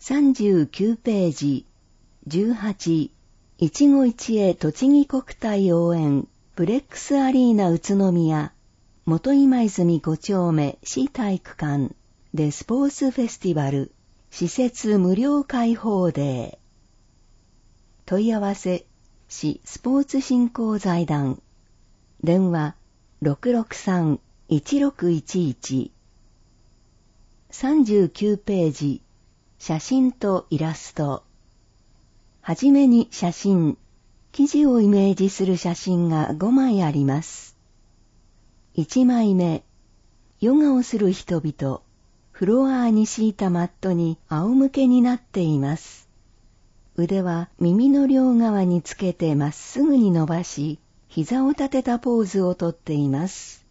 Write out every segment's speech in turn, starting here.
39ページ、18、いちご一会栃木国体応援、ブレックスアリーナ宇都宮、元今泉5丁目市体育館でスポーツフェスティバル、施設無料開放デー。問い合わせ、市スポーツ振興財団。電話、663-1611。39ページ、写真とイラスト。はじめに写真、記事をイメージする写真が5枚あります。1枚目、ヨガをする人々、フロアに敷いたマットに仰向けになっています。腕は耳の両側につけてまっすぐに伸ばし、膝を立てたポーズをとっています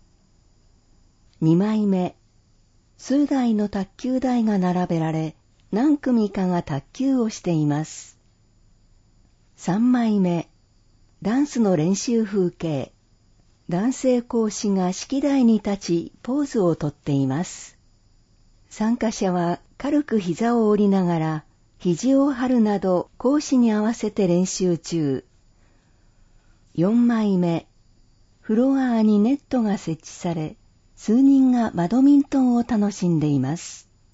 。2枚目、数台の卓球台が並べられ、何組かが卓球をしています。3枚目、ダンスの練習風景。男性講師が式台に立ち、ポーズをとっています。参加者は軽く膝を折りながら、肘を張るなど講師に合わせて練習中。4枚目、フロアにネットが設置され、数人がバドミントンを楽しんでいます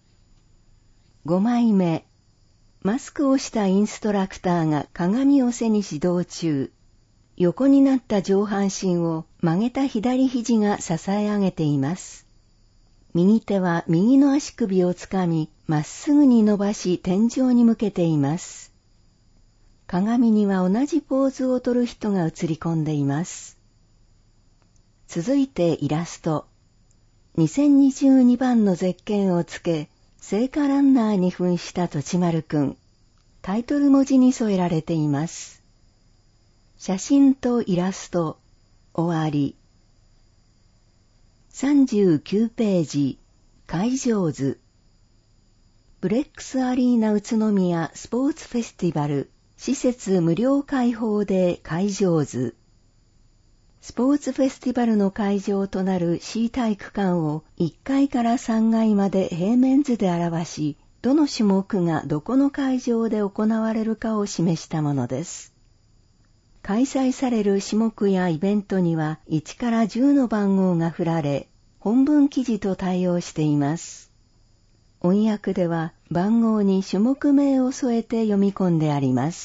。5枚目、マスクをしたインストラクターが鏡を背に指導中。横になった上半身を曲げた左肘が支え上げています。右手は右の足首をつかみ、まっすぐに伸ばし天井に向けています。鏡には同じポーズをとる人が映り込んでいます。続いてイラスト。2022番のゼッケンをつけ、聖火ランナーに扮したとちまるくん。タイトル文字に添えられています。写真とイラスト、終わり。39ページ、会場図。ブレックスアリーナ宇都宮スポーツフェスティバル、施設無料開放で会場図。スポーツフェスティバルの会場となる市体育館を1階から3階まで平面図で表し、どの種目がどこの会場で行われるかを示したものです。開催される種目やイベントには1から10の番号が振られ、本文記事と対応しています。音訳では番号に種目名を添えて読み込んであります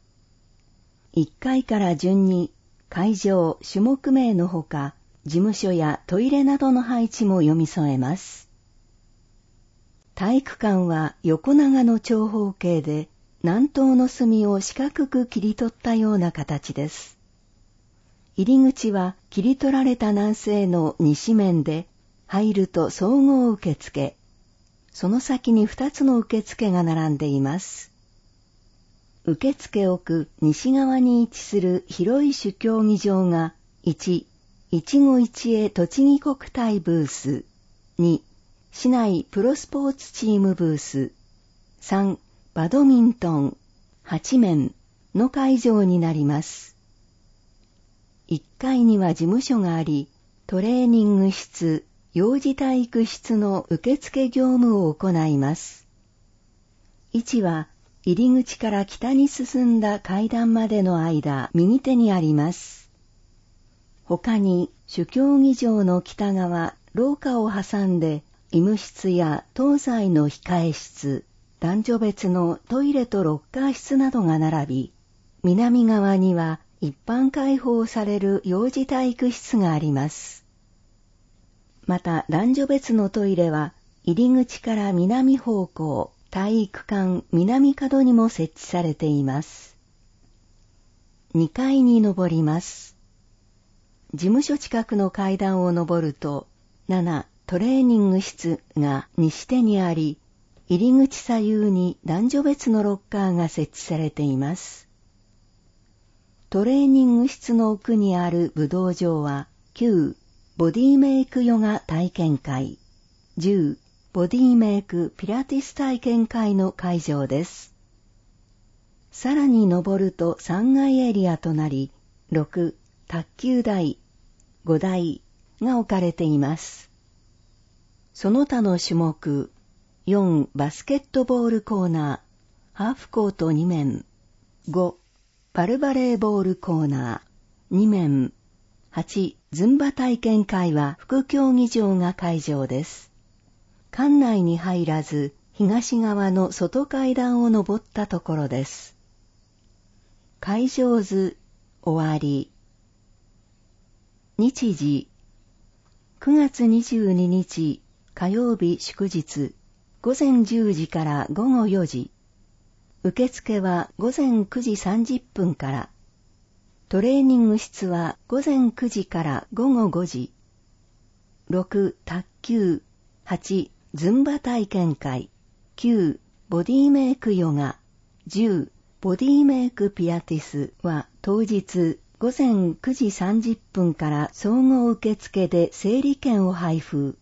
。1階から順に会場、種目名のほか、事務所やトイレなどの配置も読み添えます。体育館は横長の長方形で、南東の隅を四角く切り取ったような形です。入り口は切り取られた南西の西面で、入ると総合受付。その先に2つの受付が並んでいます。受付奥西側に位置する広い主競技場が1、いちご一会栃木国体ブース、2、市内プロスポーツチームブース、3、バドミントン、8面の会場になります。1階には事務所があり、トレーニング室、幼児体育室の受付業務を行います。1は、入り口から北に進んだ階段までの間、右手にあります。他に、主競技場の北側、廊下を挟んで、医務室や東西の控え室、男女別のトイレとロッカー室などが並び、南側には一般開放される幼児体育室があります。また男女別のトイレは、入り口から南方向、体育館南角にも設置されています。2階に上ります。事務所近くの階段を上ると、7トレーニング室が西手にあり、入り口左右に男女別のロッカーが設置されています。トレーニング室の奥にある武道場は、9ボディメイクヨガ体験会、10ボディメイクピラティス体験会の会場です。さらに登ると3階エリアとなり、6卓球台、5台が置かれています。その他の種目、4バスケットボールコーナハーフコート2面。5、バルバレーボールコーナー。2面。8、ズンバ体験会は副競技場が会場です。館内に入らず、東側の外階段を登ったところです。会場図、終わり。日時、9月22日、火曜日祝日、午前10時から午後4時。受付は午前9時30分から。トレーニング室は午前9時から午後5時。6、卓球。8、ズンバ体験会。9、ボディメイクヨガ。10、ボディメイクピラティスは当日午前9時30分から総合受付で整理券を配布。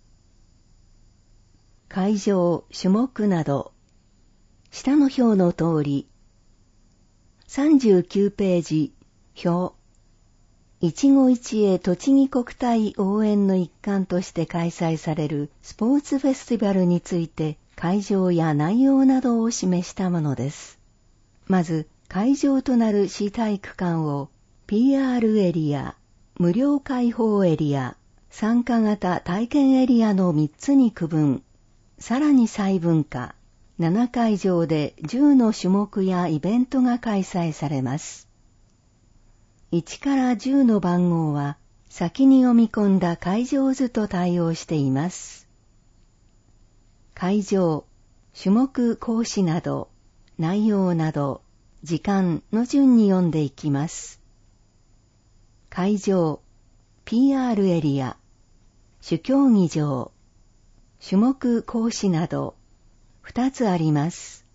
会場、種目など。下の表の通り。39ページ、表。一期一会栃木国体応援の一環として開催されるスポーツフェスティバルについて会場や内容などを示したものです。まず、会場となる市体育館を PR エリア、無料開放エリア、参加型体験エリアの3つに区分、さらに細分化、7会場で10の種目やイベントが開催されます。1から10の番号は先に読み込んだ会場図と対応しています。会場、種目講師など、内容など、時間の順に読んでいきます。会場、PR エリア、主競技場、種目講師など、2つあります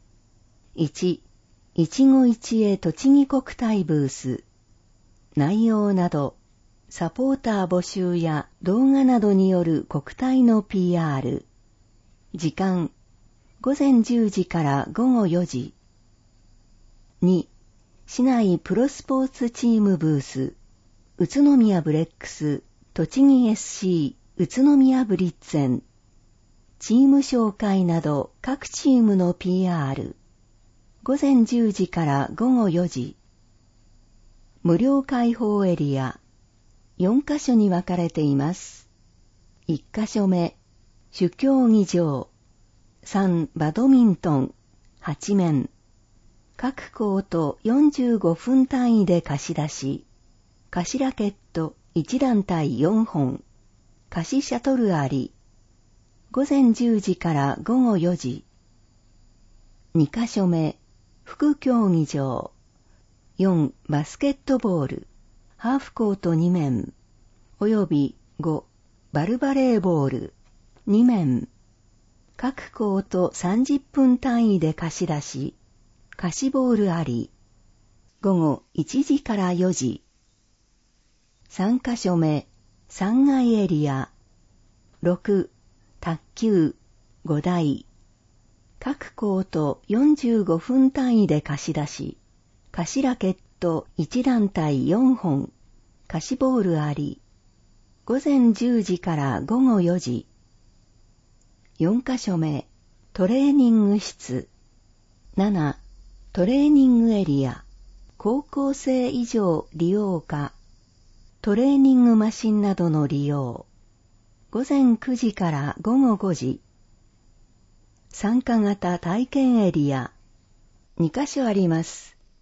。1、一期一会栃木国体ブース。内容など、サポーター募集や動画などによる国体の PR。時間、午前10時から午後4時。2、市内プロスポーツチームブース。宇都宮ブレックス、栃木 SC、宇都宮ブリッツェン。チーム紹介など各チームの PR。午前10時から午後4時。無料開放エリア。4カ所に分かれています。1カ所目、主競技場。3、バドミントン。8面。各コート45分単位で貸し出し。貸しラケット1団体4本。貸しシャトルあり。午前10時から午後4時。2カ所目、副競技場。4、バスケットボール。ハーフコート2面。および5、バルバレーボール。2面。各コート30分単位で貸し出し。貸しボールあり。午後1時から4時。3カ所目、3階エリア。6、卓球、5台。各コート45分単位で貸し出し。貸しラケット1団体4本。貸しボールあり。午前10時から午後4時。4カ所目、トレーニング室。7、トレーニングエリア。高校生以上利用可。トレーニングマシンなどの利用。午前9時から午後5時。参加型体験エリア。2カ所あります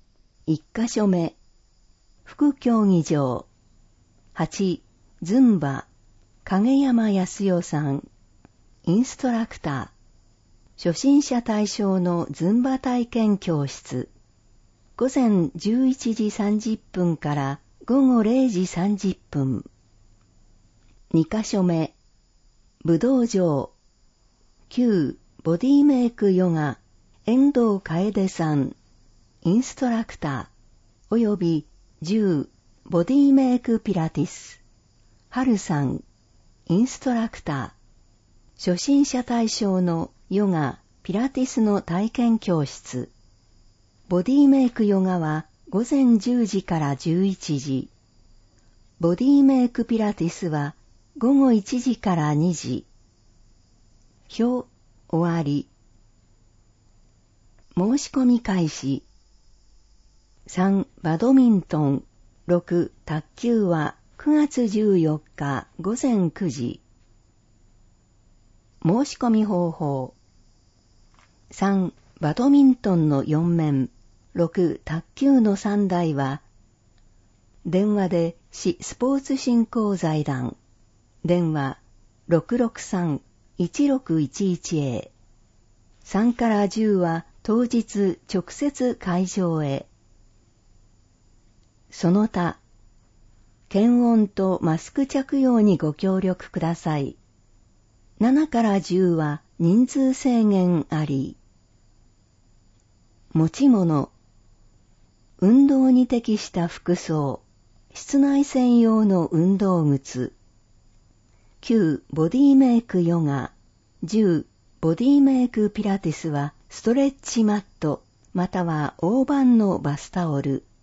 。1カ所目。副競技場。8、ズンバ。影山康代さん。インストラクター。初心者対象のズンバ体験教室。午前11時30分から午後0時30分。2カ所目。武道場。9、ボディメイクヨガ。遠藤楓さん。インストラクター。および10、ボディメイクピラティス。春さん。インストラクター。初心者対象のヨガ、ピラティスの体験教室。ボディメイクヨガは午前10時から11時。ボディメイクピラティスは午後1時から2時。表、終わり。 申し込み開始。3、バドミントン。6、卓球は9月14日午前9時。申し込み方法。3、バドミントンの4面。6、卓球の3台は、電話で市スポーツ振興財団。電話 663-1611A。3から10は当日直接会場へ。その他、検温とマスク着用にご協力ください。7から10は人数制限あり。持ち物。運動に適した服装。室内専用の運動靴。9、ボディメイクヨガ。10、ボディメイクピラティスはストレッチマット、または大判のバスタオル。